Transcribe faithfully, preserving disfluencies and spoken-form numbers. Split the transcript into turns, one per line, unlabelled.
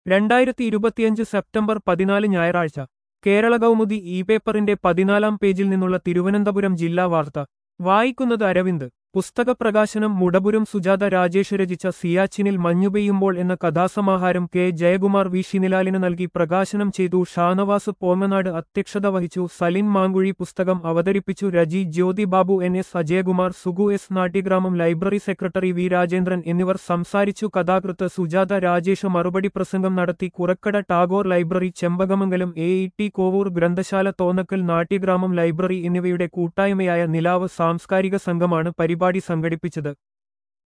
രണ്ടായിരത്തി ഇരുപത്തിയഞ്ച് സെപ്റ്റംബർ പതിനാല് ഞായറാഴ്ച കേരള കൗമുദി ഇ പേപ്പറിന്റെ പതിനാലാം പേജിൽ നിന്നുള്ള തിരുവനന്തപുരം ജില്ലാ വാർത്ത വായിക്കുന്നത് അരവിന്ദ്. പുസ്തക പ്രകാശനം മുടപുരം സുജാത രാജേഷ് രചിച്ച സിയാച്ചിനിൽ മഞ്ഞുപെയ്യുമ്പോൾ എന്ന കഥാസമാഹാരം കെ ജയകുമാർ വി ഷിനിലാലിന് നൽകി പ്രകാശനം ചെയ്തു. ഷാനവാസ് പോമനാട് അധ്യക്ഷത വഹിച്ചു. സലിൻ മാങ്കുഴി പുസ്തകം അവതരിപ്പിച്ചു. Reji Jyothi Babu, N S Ajayakumar, Sugu S Natyagramam library secretary V Rajendran എന്നിവർ സംസാരിച്ചു. കഥാകൃത്ത് സുജാത രാജേഷ് മറുപടി പ്രസംഗം നടത്തി. Kurakkada Tagore library, Chempakamangalam A E T Kovur ഗ്രന്ഥശാല, തോന്നക്കൽ നാട്യഗ്രാമം ലൈബ്രറി എന്നിവയുടെ കൂട്ടായ്മയായ നിലാവ് സാംസ്കാരിക സംഘമാണ് പരിപാടി സംഘടിപ്പിച്ചത്.